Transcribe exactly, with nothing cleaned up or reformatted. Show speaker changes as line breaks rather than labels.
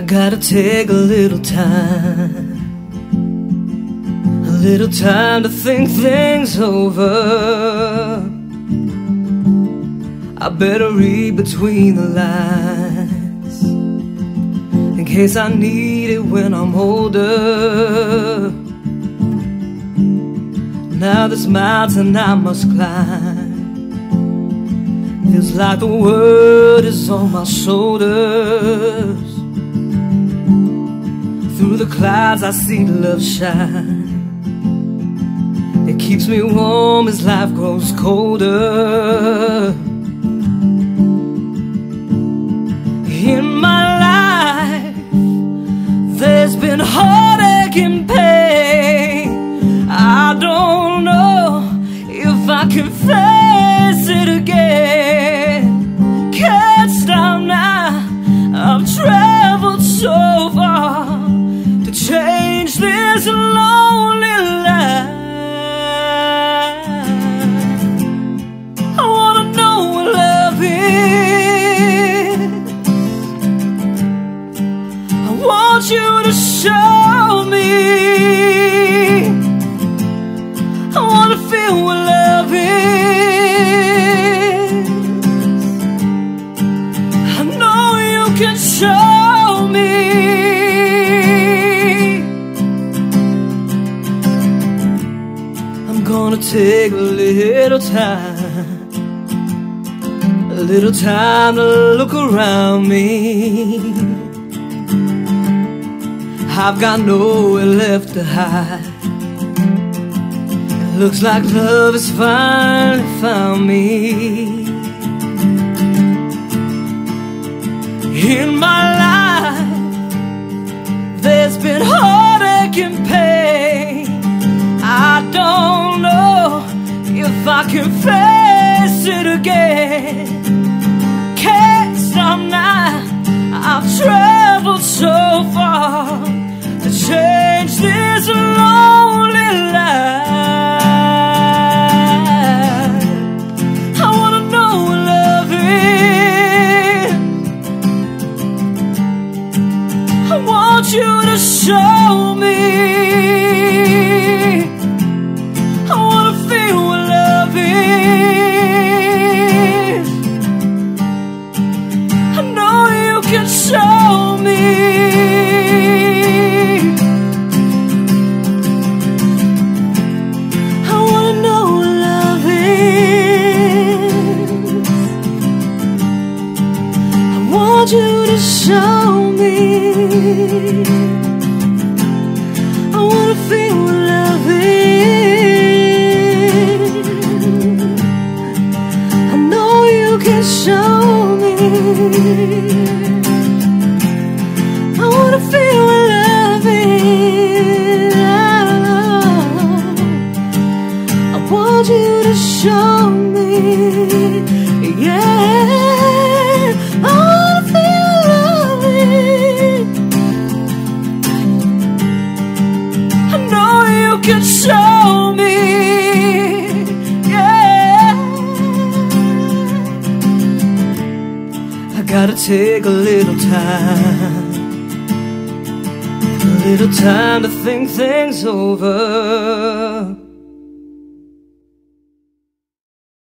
gotta take a little time, a little time to think things over. I better read between the lines in case I need it when I'm older. Now this mountain I must climb feels like the world is on my shoulders. Through the clouds I see love shine. It keeps me warm as life grows colder. In my life there's been heartache and pain. I don't know if I can face it again. Can't stop now, I've traveled so far to change this lonely life. I wanna know what love is. I want you to show me. I wanna feel what love is. I know you can show me. I'm gonna take a little time, a little time to look around me. I've got nowhere left to hide. Looks like love has finally found me. In my life there's been heartache and pain. I don't know if I can face it again. Can't stop now, I've traveled so far to change this lonely life. I want you to show me. I wanna feel what love is. I know you can show me. I wanna know what love is. I want you to show me. I wanna feel what love is. I know you can show me. I wanna feel what love is. I want you to show me. Yeah. I wanna feel love is. You can show me, yeah. I gotta take a little time, a little time to think things over.